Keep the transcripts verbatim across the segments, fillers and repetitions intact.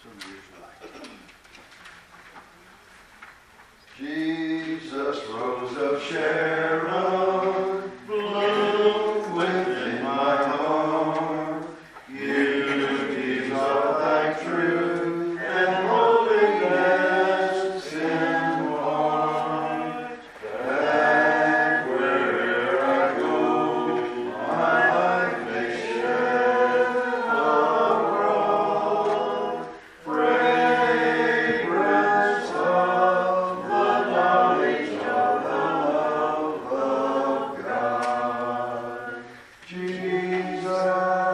from years life. Jesus, Rose of Sharon, bloom within my heart. Beauties of thy truth and holiness impart, that where'er I go, my life may shed abroad fragrance of the knowledge of the love of God. Jesus,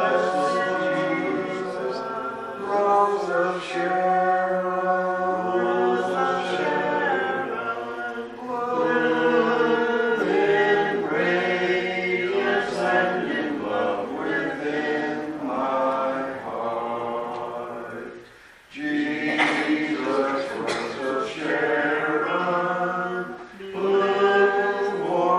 Jesus, Rose of Sharon, Rose of Sharon, bloom in radiance and in love within my heart. Jesus, Rose of Sharon, bloom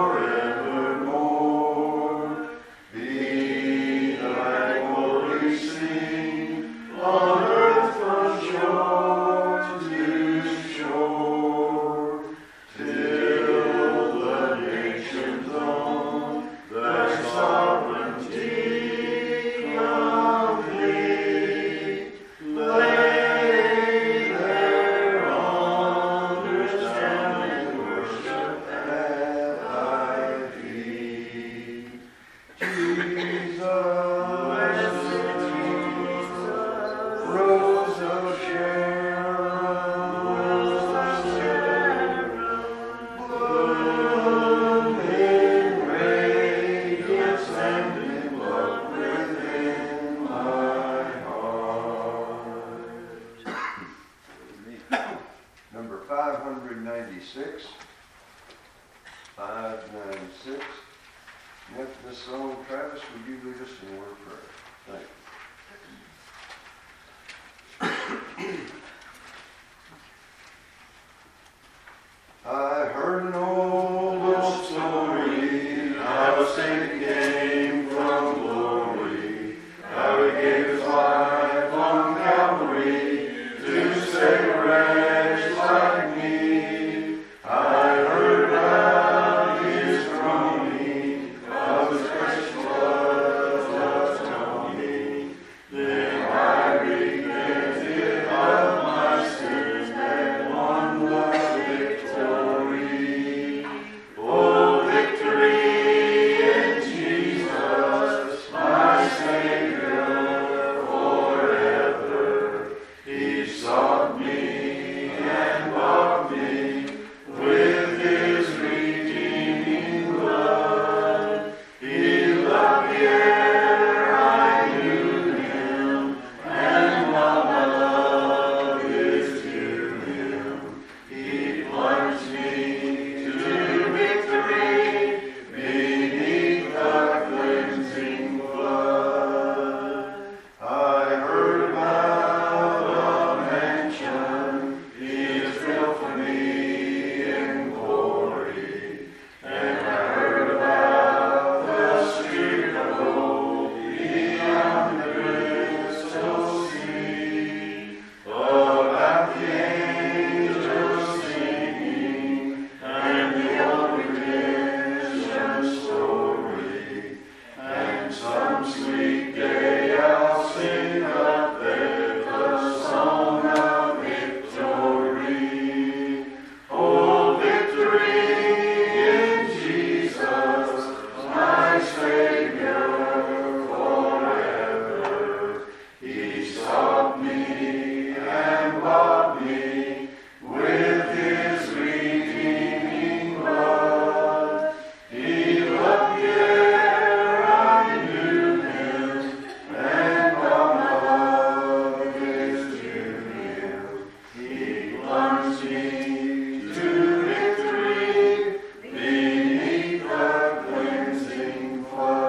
forevermore. Be thy glory seen on earth from shore to shore, till the nations own thy sovereignty complete. Lay their understanding worship at thy feet. Jesus, Rose of Sharon, Rose of Sharon, bloom in radiance and in love within my heart. Number five ninety-six, five ninety-six. Next this song, Travis, would you lead us in a word of prayer? Thank you. I heard an old story, how a saint came from glory, how he gave his life on Calvary to save a wretch like me. I heard about his groaning, of his precious blood was atoning. Then I repented of my sins and won the victory. Oh, victory in Jesus, my Savior forever. He sought me and bought me with his redeeming blood. He loved me ere I knew him, and while my love is to him, he plunged me to victory beneath the cleansing flood. I heard about a mansion he has built for me in glory, and I heard about the street of gold beyond the crystal sea, about the angels singing and the old redemption story. And some sweet day I'll sing up there the song of victory. Oh, victory in Jesus, my Savior forever. He sought me and bought me with his redeeming blood. He loved me ere I knew him, and while my love is to him, he plunged me to victory beneath the cleansing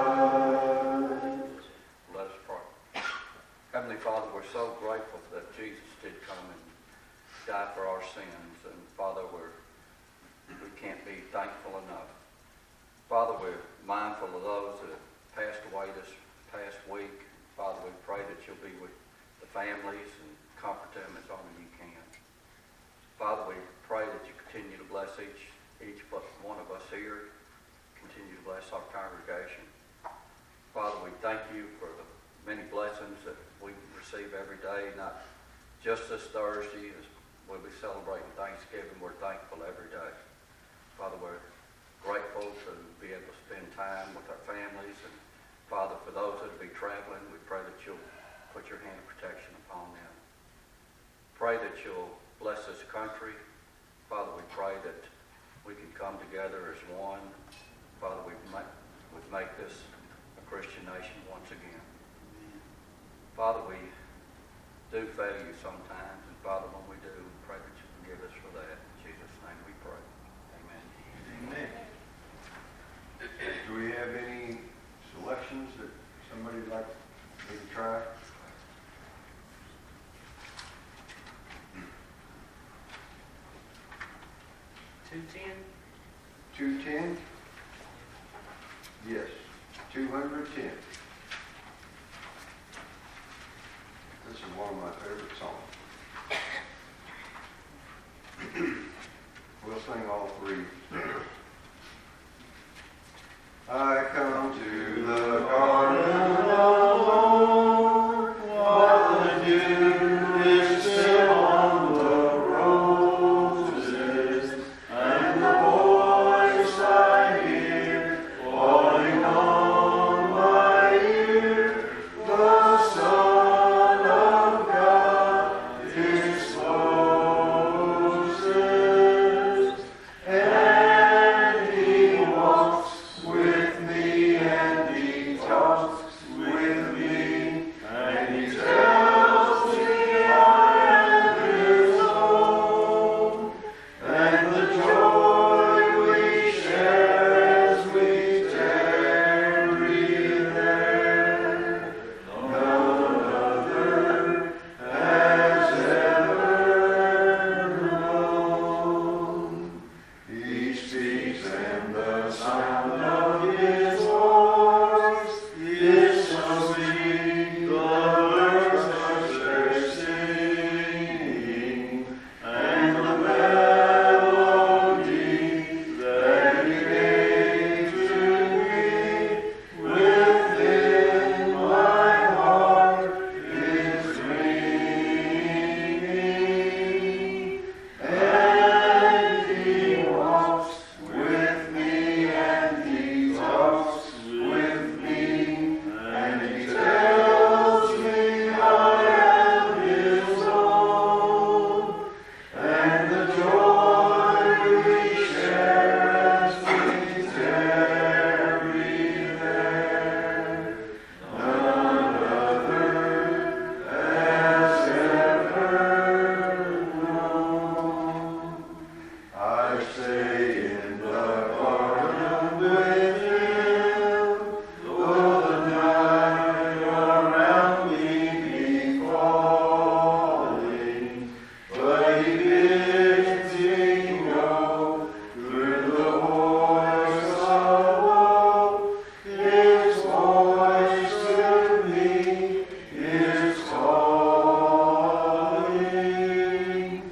flood. Let us pray. Heavenly Father, we're so grateful that Jesus did come and die for our sins. And Father, we're, we can't be thankful enough. Father, we're mindful of those that have passed away this past week. Father, we pray that you'll be with the families and comfort them as only you can. Father, we pray that you continue to bless each, each one of us here. Continue to bless our congregation. Father, we thank you for the many blessings that we receive every day, not just this Thursday as we'll be celebrating Thanksgiving. We're thankful every day. Father, we're grateful to be able to spend time with our families. And Father, for those that will be traveling, we pray that you'll put your hand of protection upon them. Pray that you'll bless this country. Father, we pray that we can come together as one. Father, we make, we make this a Christian nation once again. Father, we do fail you sometimes, and Father, when we do, we pray that you forgive us for that. In Jesus' name we pray. Amen. Amen. Do we have any selections that somebody would like me to try? Two ten? two ten? Yes, two hundred ten. This is one of my favorite songs. We'll sing all three. I come to the garden alone, while the dew is still on the roses, and the voice I hear falling on my ear, the Son of God exposes, and He walks with me, and He talks with me, and He tells me I am His own, and the joy we share as we tarry there, none other has ever known. He speaks, and the sound of His voice is so sweet, the birds hush their singing, and the melody that He gave to me within my heart is ringing, and He walks with me, and He talks with me, and He tells me I am His own, and the joy we share as we tarry there, none other has ever known. I stay in the garden with Him, though the night around me be falling, but He bids me go through the voice of woe. His voice to me is calling,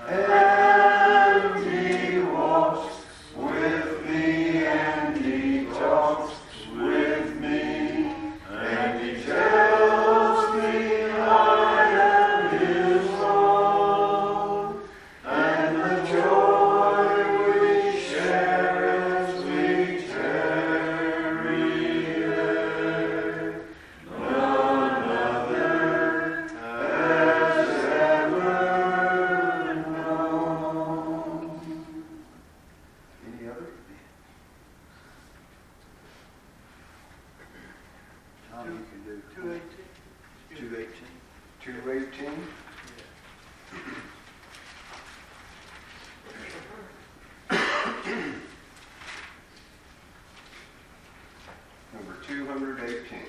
and He walks with me, and He talks with me, and He tells me I am His own, and the joy we share as we tarry there, none other has ever known. Any other? Tom, you can do Two eighteen? two eighteen. Two eighteen? Number two hundred eighteen.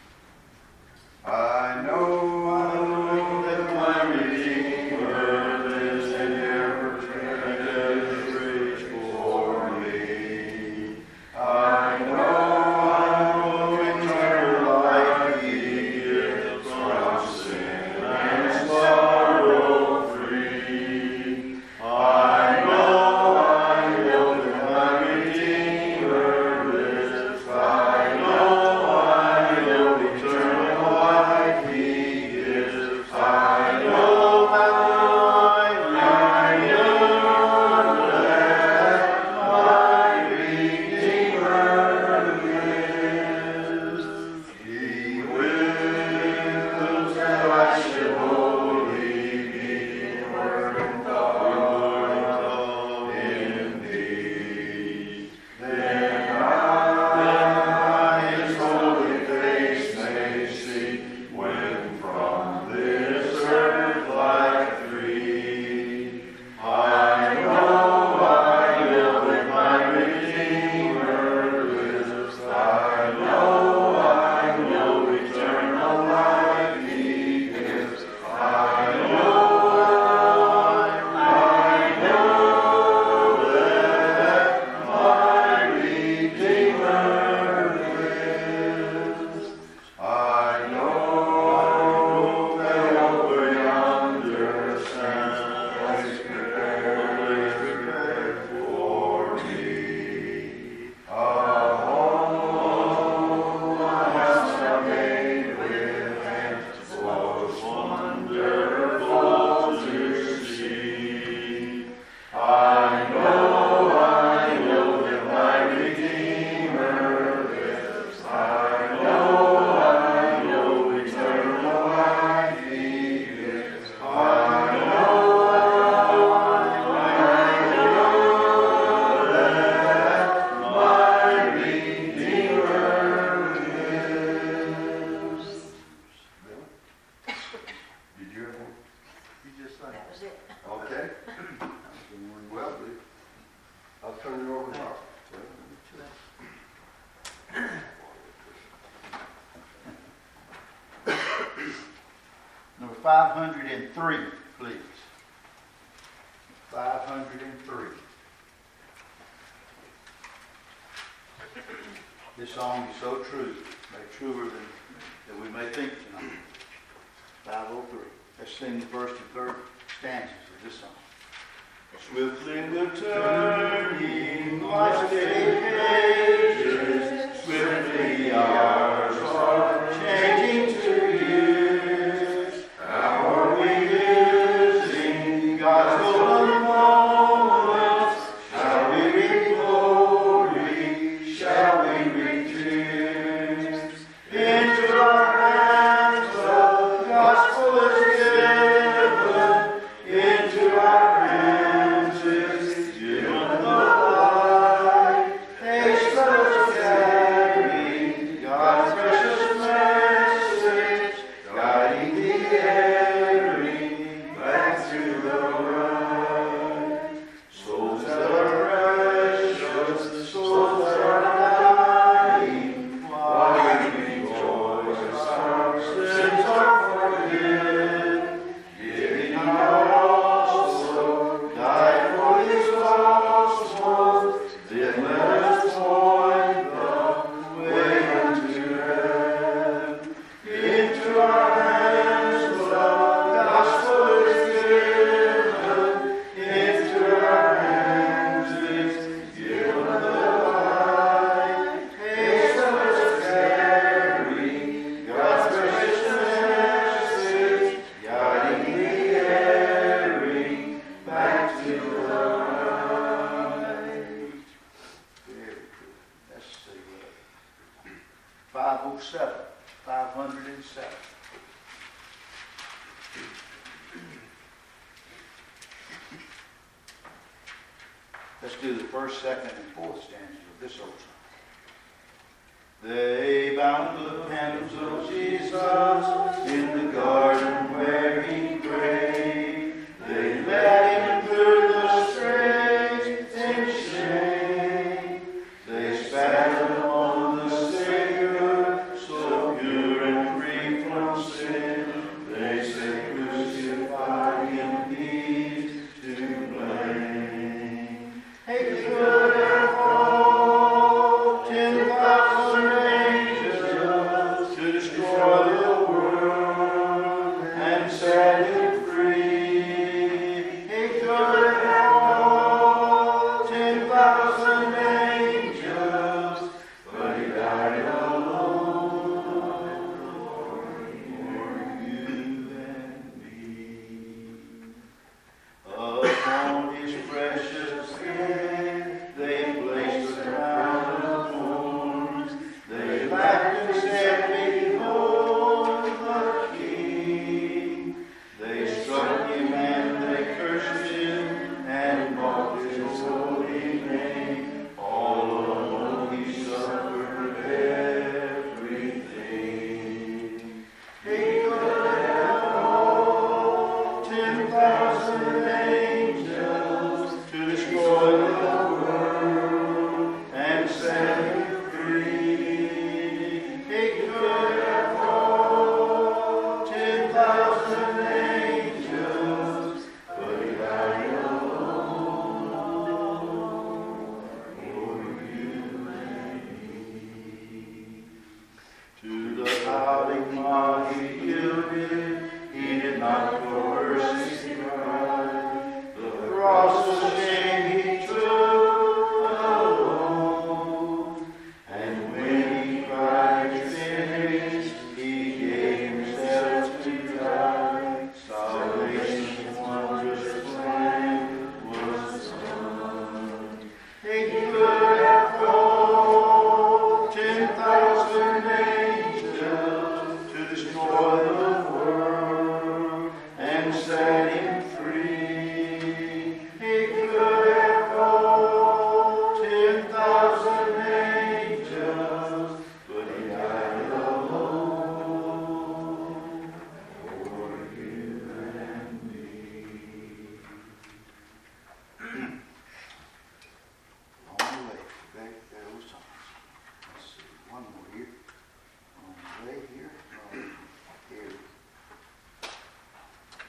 I know, I know that my Redeemer lives in every reach for me. I know, I know eternal life He gives from sin and sorrow. five hundred and three, please. five hundred and three. This song is so true, made truer than, than we may think tonight. five oh three. Let's sing the first and third stanzas of this song. Swiftly the turning life's pages, swiftly the hours are changing to years. How are we losing God's golden moments? Shall we reap glory? Shall we reap tears? Into our hands the gospel is given. Into our hands is given the light. Haste us carry God's precious message, guiding the erring back to the right. Souls that are precious, souls that are dying, why we rejoice, our sins are forgiven, giving our also died for these lost souls. Then let us point the way unto heaven. Into our hands the gospel is given. Into our hands is given the light. Haste us carry God's precious message, guiding the erring back to the light. Very good. Let's see what. five oh seven. five hundred seven. Let's do the first, second, and fourth stanzas of this old song. They bound the hands of Jesus in the garden where he prayed. They led him through the straits in shame. They spat upon the Savior, so pure and free from sin. They say, crucify him, he's to blame. Hey, could have called ten thousand angels to destroy the world and set him free. He could have called ten thousand angels, but he died alone for you and me. Upon his precious head they placed a crown of thorns. They laughed and said, behold the King. They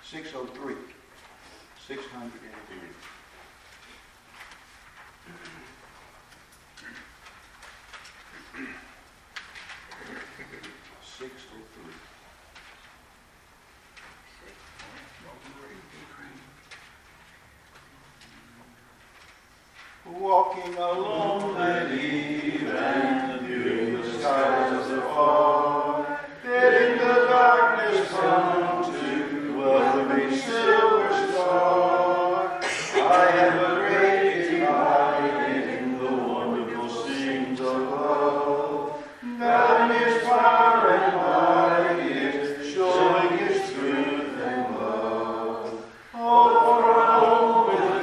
six oh three. six hundred three. six oh three. Walking along that eve and viewing the skies afar, bidding the darkness come to welcome a silver star. I have a great delight in the wonderful scenes of love. God in His power and might is showing His truth and love. Oh, for a home with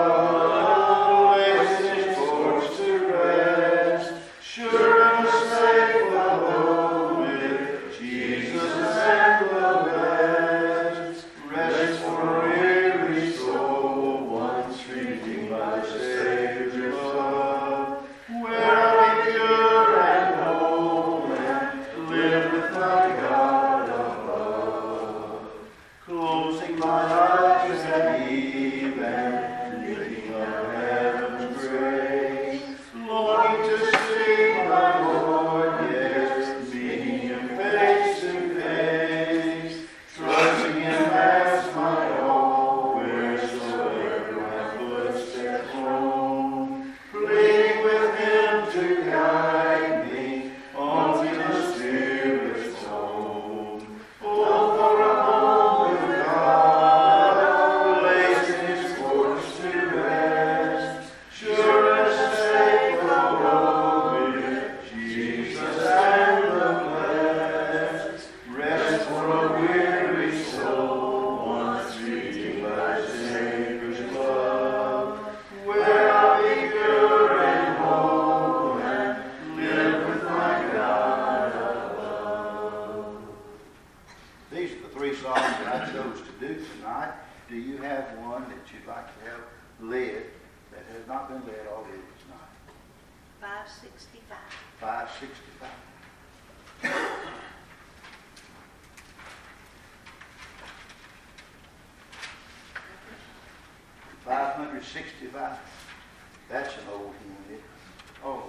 God, His course to rest, sure and safe abode with Jesus and the blessed. Rest for a weary soul, once redeemed by the Savior's love. Where I be pure and whole, and live with my God above. Closing my eyes at eve and thinking of heaven's grace, longing to see my Lord, yes, meeting Him face to face, trusting Him as my all, wheresoever my footsteps roam, pleading with Him to guide me on to the Spirit's home. Oh, for a home with God, placing His course to rest, sure and safe abode with Jesus and the blessed. Rest for a weary soul, once redeemed by Savior's love. Where I'll be pure and whole, and live with my God above. These are the three songs that I chose to do tonight. Do you have one that you'd like to have led that has not been led already tonight? five sixty-five. five sixty-five. five hundred sixty-five. That's an old hymn, isn't it? Oh.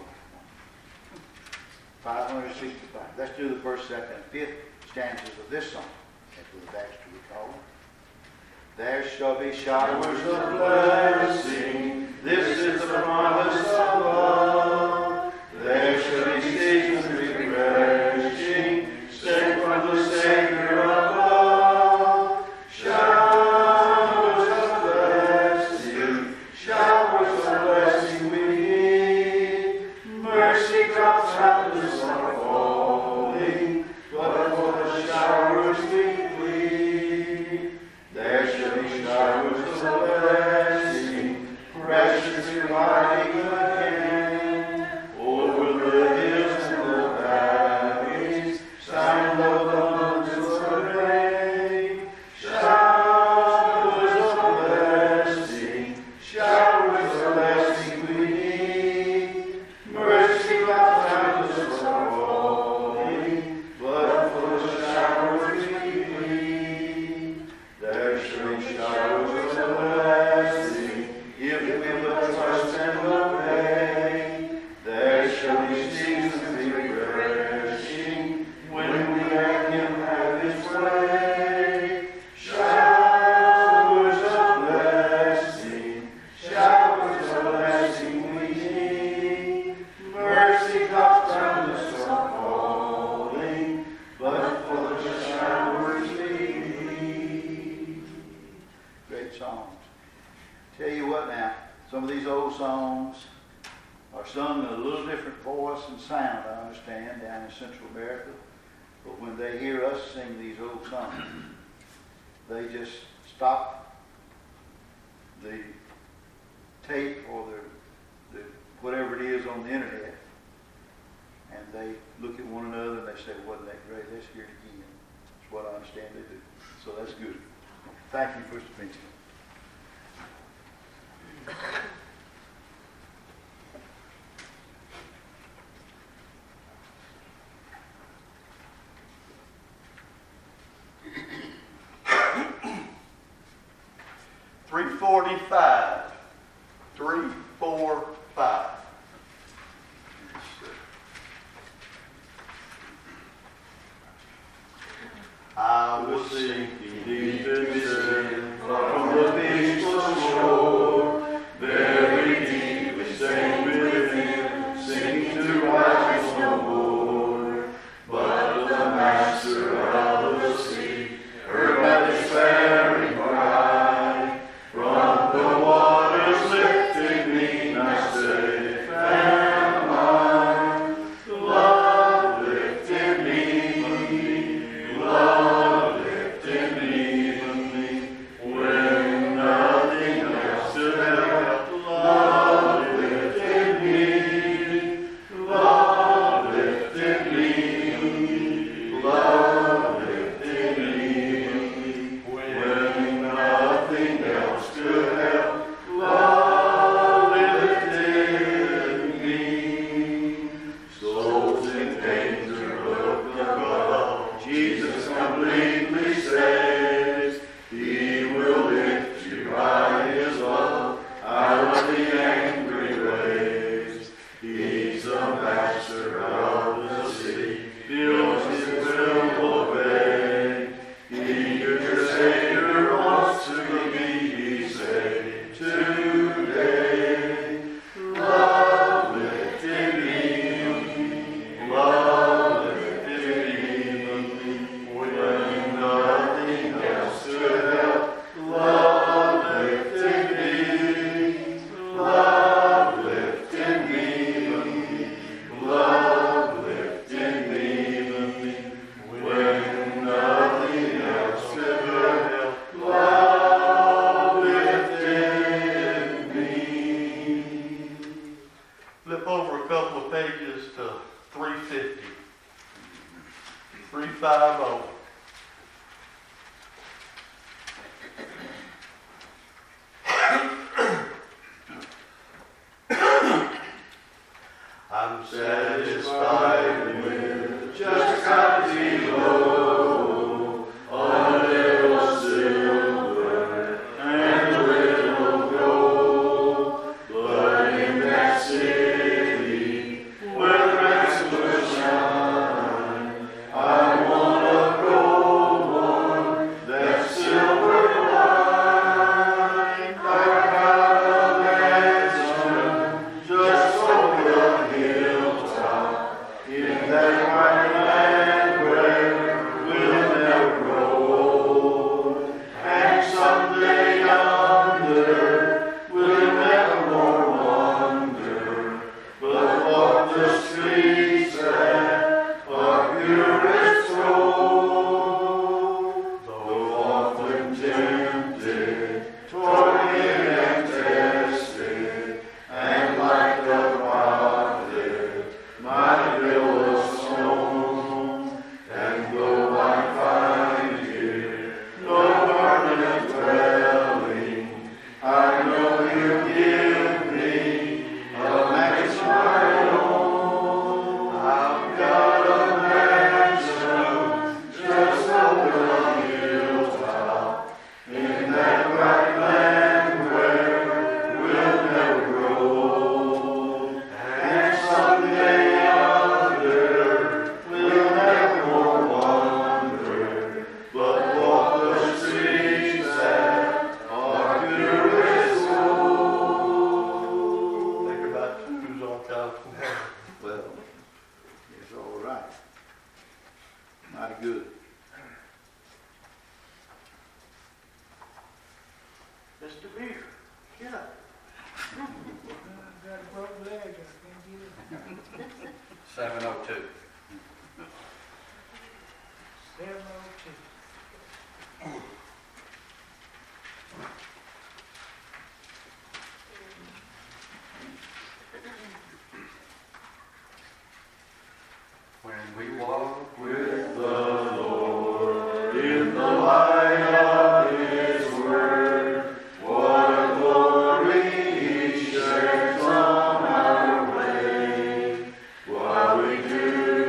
five hundred sixty-five. Let's do the first, second, and fifth stanzas of this song. That's what Baxter would call it. There shall be showers of blessing. This is the promise of love. There shall be seasons refreshing, sent from the Savior above. Showers of blessing, showers of blessing we need. Mercy drops out the sun falling, but for the showers we plead. There shall be showers of blessing, precious reminding again, over the hills and the valleys, sound of abundance of rain. Showers of blessing, showers of blessing we need. Mercy drops out the sun falling, but for the showers we plead. There shall be showers of blessing, if we but trust and obey. There shall be seasons refreshing, when we let Him have His way. Showers of blessing, showers of blessing we need. Mercy drops from the sun falling, but for the showers we need. Great songs. Tell you what now, some of these old songs are sung in a little different voice and sound, I understand, down in Central America. But when they hear us sing these old songs, they just stop the tape or the, the whatever it is on the internet, and they look at one another and they say, wasn't that great? Let's hear it again. That's what I understand they do. So that's good. Thank you for speaking. three forty-five. three forty-five. I was sinking deep in sin from the peaceful shore. Very deep we sank within, sinking to rise no more. But the master of the sea heard my despairing cry. From the waters lifted me, now safe am I. Love lifted me, love lifted me, when nothing else could help. Love lifted me, love lifted me, love lifted me, when nothing else could help. Love lifted me. Souls in danger look above. Jesus completely saves. He will lift you by His love out of the angry waves. He's the master of the sea. Feels His will obey. He, your Savior, wants to be saved today. Love lifted me, love lifted me, when nothing else could help. Love lifted me, love lifted me, love lifted me, when nothing else could help. Love lifted me. Flip over a couple of pages to three fifty. three fifty. I'm satisfied with just a cup of tea low, a little silver and a little gold. But in that city where the grass will shine, I want a gold one, that silver line. I got a mansion just over the hilltop, in that white land where we'll never grow old. And someday yonder we'll never more wander, but walk the streets that are purest gold. Though often tempted, tormented and tested, and like the prophet, my bill was sown. And though I find here no permanent dwelling, I know He'll give me a mansion I own. I've got a mansion just over the hilltop, in that bright land where we'll never grow old. And someday yonder we'll never more wander, but walk the streets that are pure as gold. Think about who's on California. Well, it's all right. Mighty good. Mister Beer, get up. Got a broken leg, I can't get it. seven oh two. Seven oh two. When we walk With the Lord in the light of His word, what a glory He sheds on our way. While we do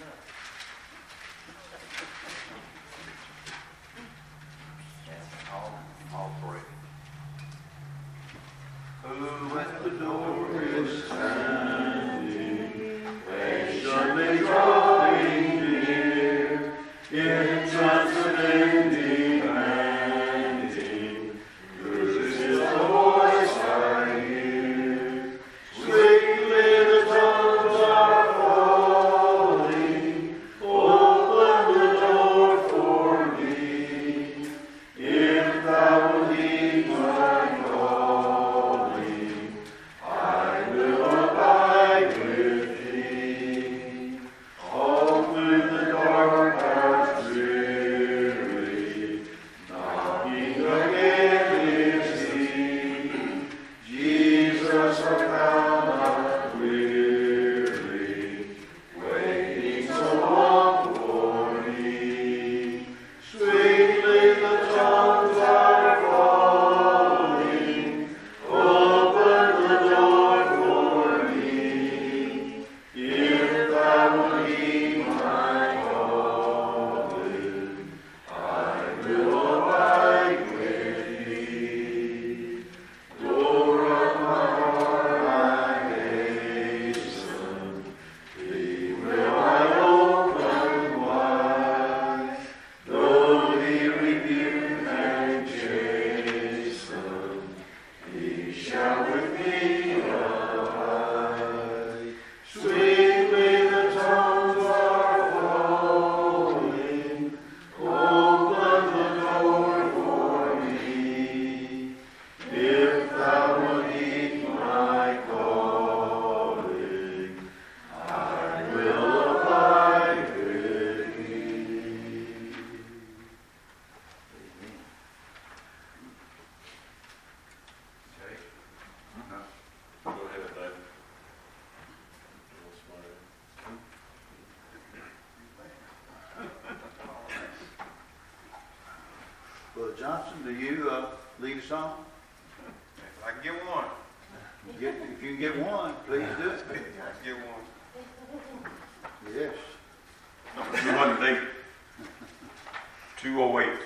All, all three. Who At the door is standing, patiently drawing near, in trance demanding, whose is the voice I hear? Sweetly the tones are falling, open the door for me, if thou wilt heed my calling. I will abide with thee, all through the dark hours dreary. Knocking again is he, Jesus, I found not weary, waiting so long for me. Sweetly the tones are falling, open the door for me, if thou wilt heed my calling, I will abide with thee. Door of my heart, I hasten, thee will I open wide, though he rebuke and chasten, he shall with me abide. Sweetly the tones are falling, open the door for me, if thou wilt heed my calling, I will abide with thee. Okay. Go ahead, David. What's my- Brother Johnson, do you uh, lead us on? If I can get one, Get, if you can get one, please do. if I can get one. Yes. Number two hundred eight. Two oh eight.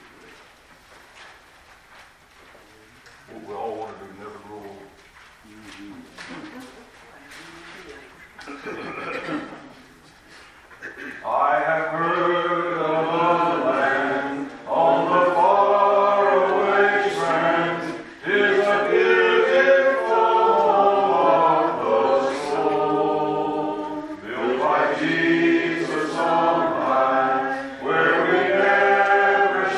What we all want to do, never grow old. I have heard of a land on the faraway strand, is a beautiful home of the soul, built by Jesus on high, where we never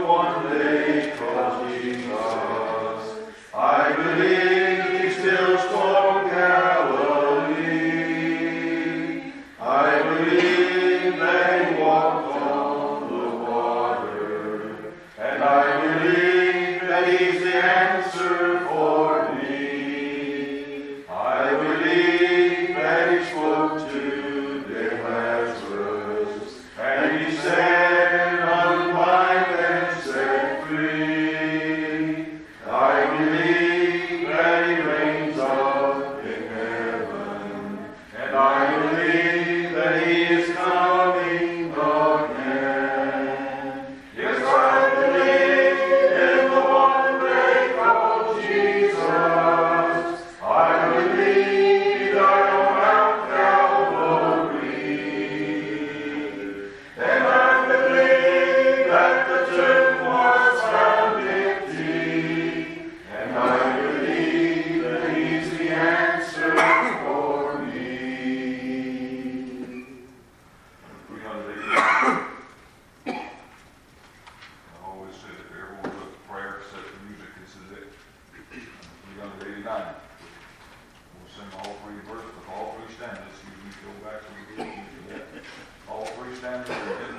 one they call Jesus. I believe he still stormed Galilee. I believe that he walked on the water. And I believe that he's the answer for me. I believe that he spoke to dead Lazarus. And he said, unbind and set free. I believe that he reigns up in heaven. And I believe that he is coming again. Yes, I believe in the one they call Jesus. I believe he died on Mount Calvary. And I believe that the tomb was found empty. And I believe that he's the answer for me. three hundred eighty. I always say that everyone does a prayer, set the music, this is it. three hundred eighty-nine. We'll sing all three verses, all three stanzas. You can go back to the beginning. All three stanzas are in the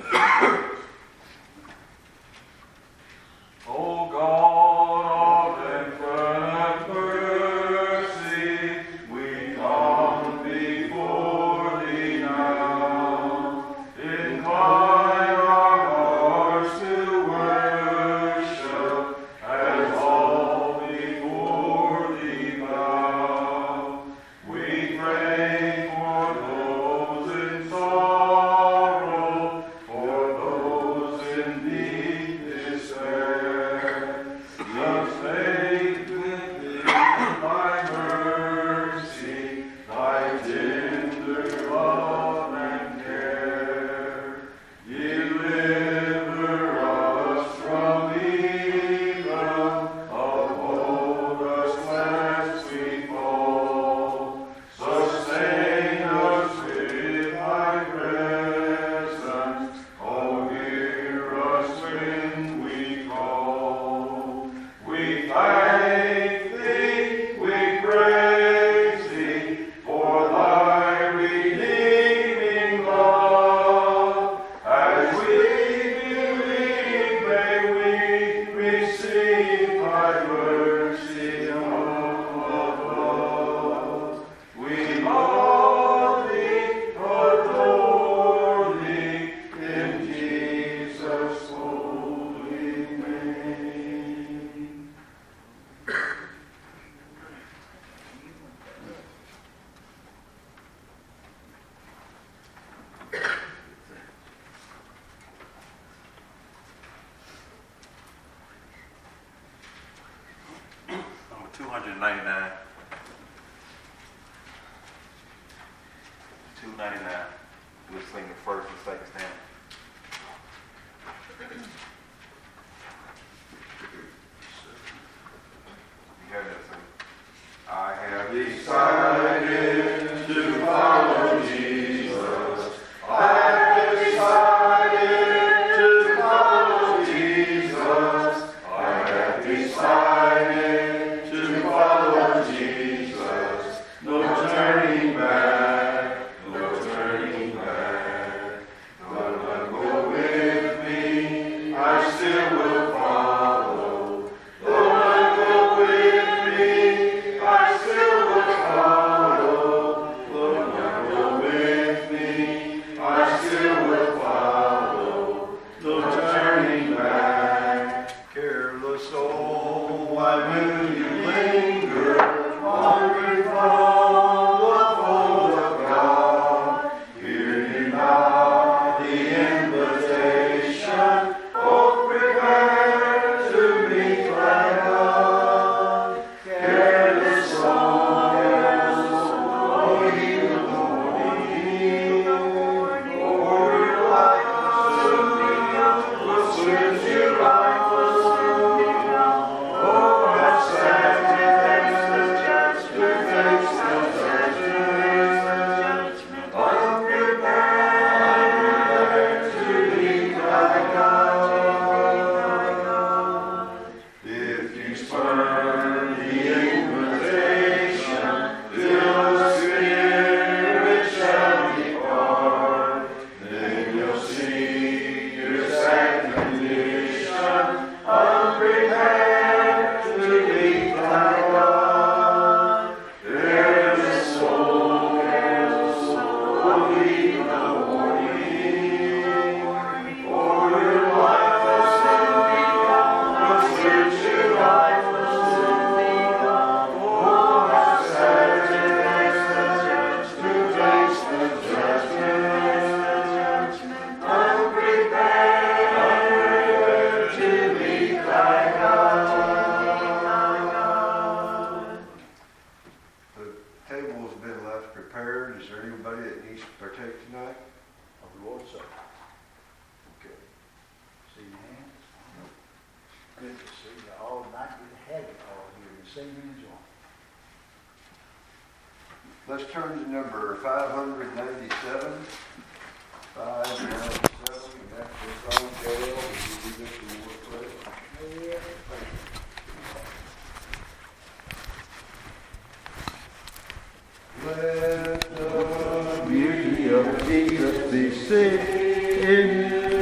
Oh God of infinite mercy, we come before thee now. Incline our hearts to worship, as all before thee bow. We pray for those in sorrow, for those in deep despair. Just take with thy mercy, thy tender love and care. Deliver us from evil, uphold us lest we fall. Sustain us with thy presence, oh, hear us when we call. We thank thee, we praise thee, for thy redeeming love. As we believe, may we receive thy mercy from above. We love thee, adore thee, in Jesus' holy name. Number two hundred ninety-nine. two ninety-nine. We'll sing the first and second stanza. You heard that sing? I have Decided to follow Jesus. I have decided to follow Jesus. I have decided to follow Jesus. No turning back, no turning back. Gonna go with me. I The table's been left prepared. Is there anybody that needs to partake tonight? Of the Lord's Supper. Okay. See your hands? Good to see you all tonight. Good to have you all here and sing and enjoy. Let's turn to number five hundred ninety-seven. five ninety-seven, and that's the song, J L. Would you do this in your place? Let the Beauty of Jesus be seen in